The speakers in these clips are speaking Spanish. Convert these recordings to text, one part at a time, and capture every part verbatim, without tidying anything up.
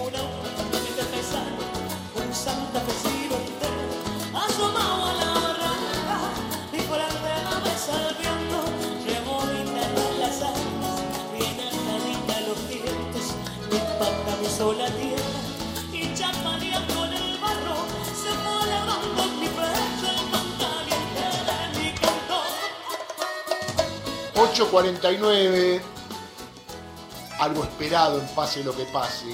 un auto pesado, un santafesino entero, asomado a la barranca, diferente la mesa al viento, remolina las alas, viene clarita los dientes, me impacta mi sola tierra, y chaparía con el barro, se fue elevando en mi pecho el pan caliente de mi canto. ocho cuarenta y nueve, algo esperado en Pase lo que pase.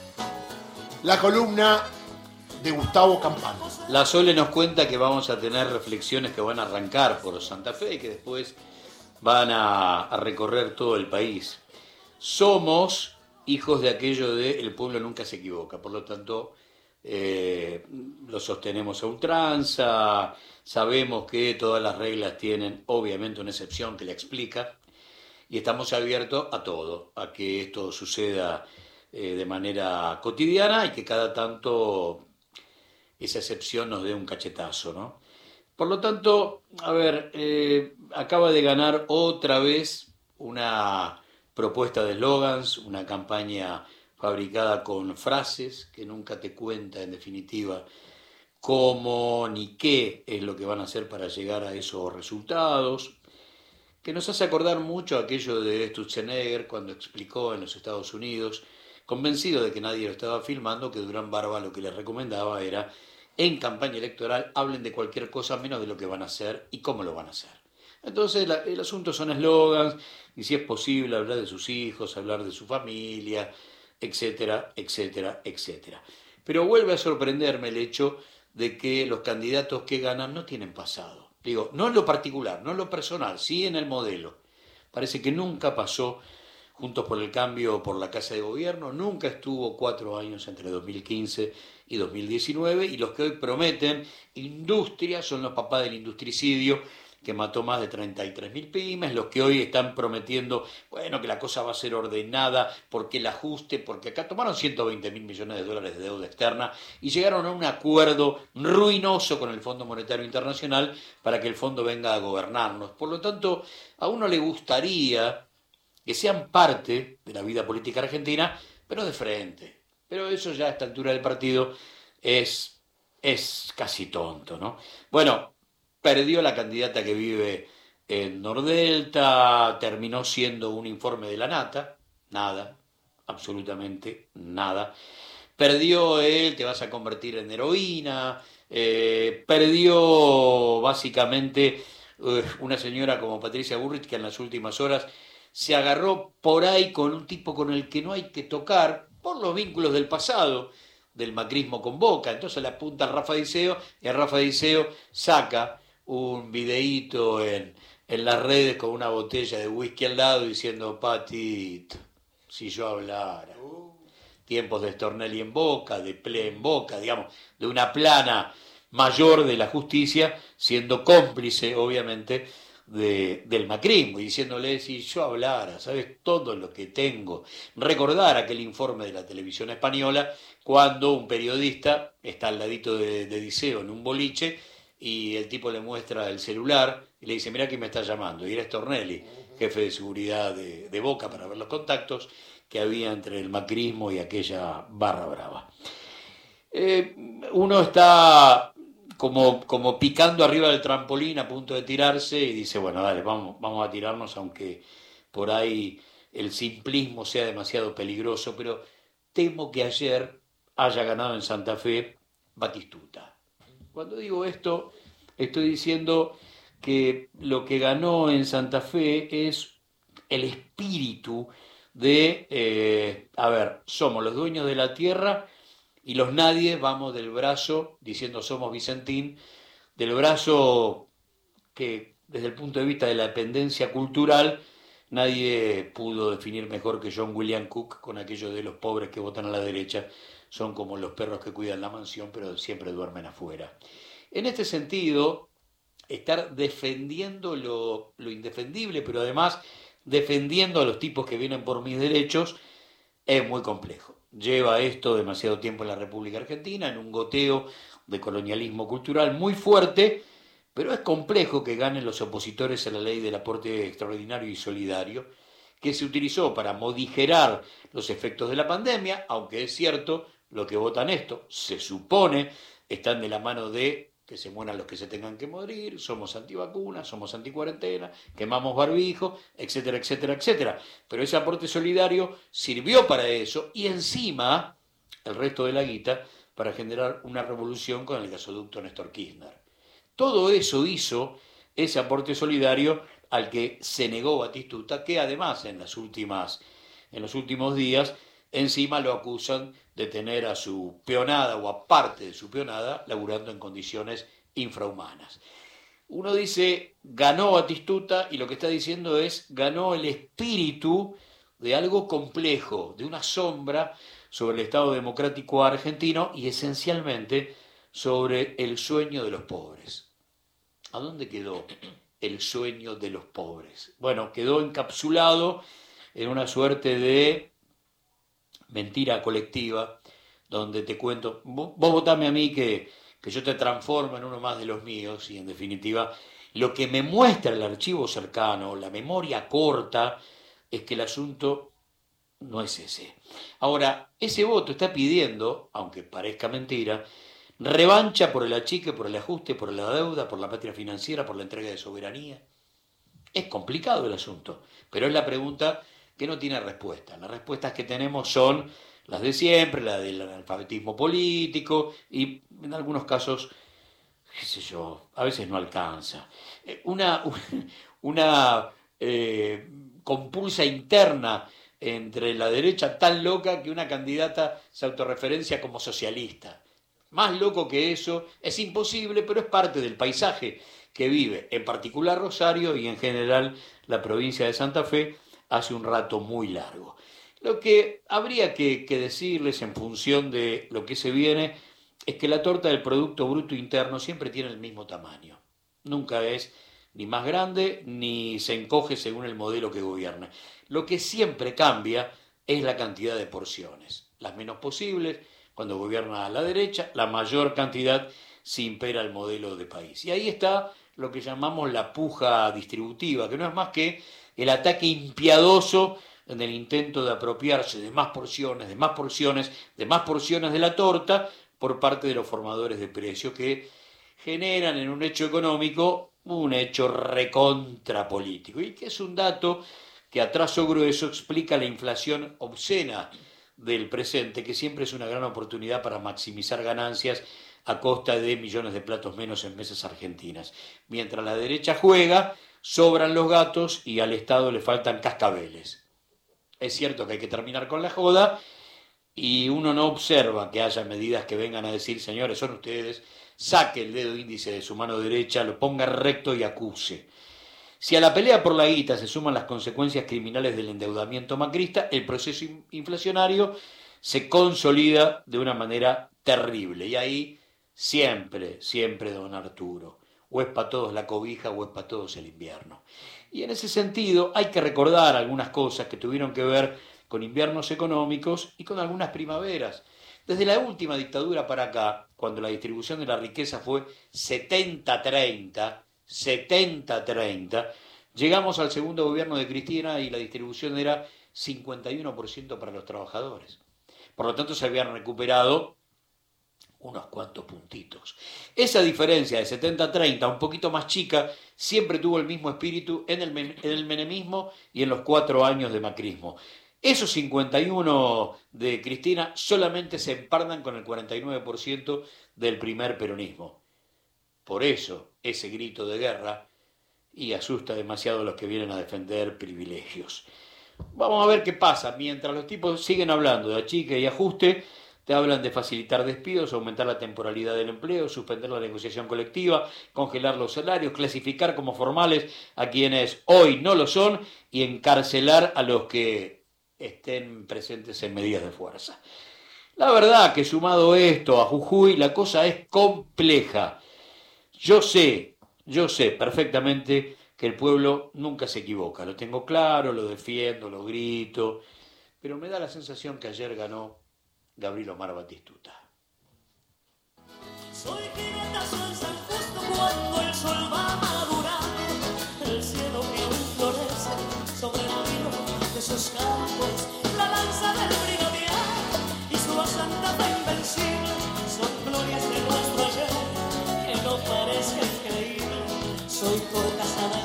La columna de Gustavo Campana. La Sole nos cuenta que vamos a tener reflexiones que van a arrancar por Santa Fe y que después van a, a recorrer todo el país. Somos hijos de aquello de el pueblo nunca se equivoca, por lo tanto eh, lo sostenemos a ultranza, sabemos que todas las reglas tienen obviamente una excepción que la explica y estamos abiertos a todo, a que esto suceda eh, de manera cotidiana y que cada tanto esa excepción nos dé un cachetazo, ¿no? Por lo tanto, a ver, eh, acaba de ganar otra vez una propuesta de eslogans, una campaña fabricada con frases que nunca te cuenta en definitiva cómo ni qué es lo que van a hacer para llegar a esos resultados, que nos hace acordar mucho aquello de Sturzenegger cuando explicó en los Estados Unidos, convencido de que nadie lo estaba filmando, que Durán Barba lo que les recomendaba era, en campaña electoral, hablen de cualquier cosa menos de lo que van a hacer y cómo lo van a hacer. Entonces la, el asunto son eslogans, y si es posible hablar de sus hijos, hablar de su familia, etcétera, etcétera, etcétera. Pero vuelve a sorprenderme el hecho de que los candidatos que ganan no tienen pasado. Digo, no en lo particular, no en lo personal, sí en el modelo. Parece que nunca pasó Juntos por el Cambio por la Casa de Gobierno, nunca estuvo cuatro años entre dos mil quince y dos mil diecinueve, y los que hoy prometen industria son los papás del industricidio, que mató más de treinta y tres mil pymes, los que hoy están prometiendo, bueno, que la cosa va a ser ordenada, porque el ajuste, porque acá tomaron ciento veinte mil millones de dólares de deuda externa y llegaron a un acuerdo ruinoso con el Fondo Monetario Internacional para que el fondo venga a gobernarnos. Por lo tanto, a uno le gustaría que sean parte de la vida política argentina, pero de frente. Pero eso ya a esta altura del partido es, es casi tonto, ¿no? Bueno, perdió la candidata que vive en Nordelta, terminó siendo un informe de la nata, nada, absolutamente nada. Perdió él, te vas a convertir en heroína, eh, perdió básicamente eh, una señora como Patricia Bullrich que en las últimas horas se agarró por ahí con un tipo con el que no hay que tocar por los vínculos del pasado, del macrismo con Boca. Entonces le apunta a Rafa Diceo y a Rafa Diceo saca un videíto en, en las redes con una botella de whisky al lado diciendo, Patito, si yo hablara. Tiempos de Stornelli en Boca, de Ple en Boca, digamos, de una plana mayor de la justicia, siendo cómplice, obviamente, de, del macrismo, y diciéndole, si yo hablara, ¿sabes todo lo que tengo? Recordar aquel informe de la televisión española, cuando un periodista está al ladito de, de Diceo en un boliche, y el tipo le muestra el celular y le dice, mirá quién me está llamando. Y era Stornelli, jefe de seguridad de, de Boca, para ver los contactos que había entre el macrismo y aquella barra brava. Eh, uno está como, como picando arriba del trampolín a punto de tirarse y dice, bueno, dale, vamos, vamos a tirarnos, aunque por ahí el simplismo sea demasiado peligroso, pero temo que ayer haya ganado en Santa Fe Batistuta. Cuando digo esto, estoy diciendo que lo que ganó en Santa Fe es el espíritu de, eh, a ver, somos los dueños de la tierra y los nadies vamos del brazo, diciendo somos Vicentín, del brazo que desde el punto de vista de la dependencia cultural nadie pudo definir mejor que John William Cook con aquello de los pobres que votan a la derecha son como los perros que cuidan la mansión pero siempre duermen afuera. En este sentido, estar defendiendo lo, lo indefendible, pero además defendiendo a los tipos que vienen por mis derechos, es muy complejo. Lleva esto demasiado tiempo en la República Argentina, en un goteo de colonialismo cultural muy fuerte, pero es complejo que ganen los opositores a la ley del aporte extraordinario y solidario, que se utilizó para morigerar los efectos de la pandemia, aunque es cierto, lo que votan esto, se supone, están de la mano de que se mueran los que se tengan que morir, somos antivacunas, somos anticuarentena, quemamos barbijo, etcétera, etcétera, etcétera. Pero ese aporte solidario sirvió para eso y encima el resto de la guita para generar una revolución con el gasoducto Néstor Kirchner. Todo eso hizo ese aporte solidario al que se negó Batistuta, que además en, las últimas, en los últimos días encima lo acusan de tener a su peonada o a parte de su peonada laburando en condiciones infrahumanas. Uno dice, ganó Batistuta, y lo que está diciendo es, ganó el espíritu de algo complejo, de una sombra sobre el Estado democrático argentino y esencialmente sobre el sueño de los pobres. ¿A dónde quedó el sueño de los pobres? Bueno, quedó encapsulado en una suerte de mentira colectiva, donde te cuento, vos, vos votame a mí que, que yo te transformo en uno más de los míos, y en definitiva, lo que me muestra el archivo cercano, la memoria corta, es que el asunto no es ese. Ahora, ese voto está pidiendo, aunque parezca mentira, revancha por el achique, por el ajuste, por la deuda, por la patria financiera, por la entrega de soberanía. Es complicado el asunto, pero es la pregunta que no tiene respuesta. Las respuestas que tenemos son las de siempre, la del analfabetismo político y en algunos casos, qué sé yo, a veces no alcanza. Una, una eh, compulsa interna entre la derecha tan loca que una candidata se autorreferencia como socialista. Más loco que eso es imposible, pero es parte del paisaje que vive, en particular Rosario y en general la provincia de Santa Fe, hace un rato muy largo. Lo que habría que, que decirles en función de lo que se viene es que la torta del Producto Bruto Interno siempre tiene el mismo tamaño. Nunca es ni más grande ni se encoge según el modelo que gobierna. Lo que siempre cambia es la cantidad de porciones. Las menos posibles cuando gobierna a la derecha, la mayor cantidad si impera el modelo de país. Y ahí está lo que llamamos la puja distributiva, que no es más que el ataque impiadoso en el intento de apropiarse de más porciones, de más porciones, de más porciones de la torta por parte de los formadores de precios que generan en un hecho económico un hecho recontrapolítico y que es un dato que a trazo grueso explica la inflación obscena del presente, que siempre es una gran oportunidad para maximizar ganancias a costa de millones de platos menos en mesas argentinas. Mientras la derecha juega, sobran los gatos y al Estado le faltan cascabeles. Es cierto que hay que terminar con la joda y uno no observa que haya medidas que vengan a decir, señores, son ustedes, saque el dedo índice de su mano derecha, lo ponga recto y acuse. Si a la pelea por la guita se suman las consecuencias criminales del endeudamiento macrista, el proceso inflacionario se consolida de una manera terrible. Y ahí siempre, siempre, don Arturo, o es para todos la cobija o es para todos el invierno. Y en ese sentido hay que recordar algunas cosas que tuvieron que ver con inviernos económicos y con algunas primaveras. Desde la última dictadura para acá, cuando la distribución de la riqueza fue setenta treinta, setenta treinta, llegamos al segundo gobierno de Cristina y la distribución era cincuenta y uno por ciento para los trabajadores. Por lo tanto, se habían recuperado unos cuantos puntitos. Esa diferencia de setenta treinta, un poquito más chica, siempre tuvo el mismo espíritu en el, en el menemismo y en los cuatro años de macrismo. Esos cincuenta y uno de Cristina solamente se empardan con el cuarenta y nueve por ciento del primer peronismo. Por eso, ese grito de guerra y asusta demasiado a los que vienen a defender privilegios. Vamos a ver qué pasa. Mientras los tipos siguen hablando de achique y ajuste, te hablan de facilitar despidos, aumentar la temporalidad del empleo, suspender la negociación colectiva, congelar los salarios, clasificar como formales a quienes hoy no lo son y encarcelar a los que estén presentes en medidas de fuerza. La verdad que sumado esto a Jujuy, la cosa es compleja. Yo sé, yo sé perfectamente que el pueblo nunca se equivoca, lo tengo claro, lo defiendo, lo grito, pero me da la sensación que ayer ganó Gabriel Omar Batistuta. Soy quien soy San Justo cuando el sol va madurando, el cielo que hoy florece sobre el río de sus campos la lanza del brigadier y su Santa Fe invencible son glorias de nuestro ayer que no parezca increíble. Soy por casa de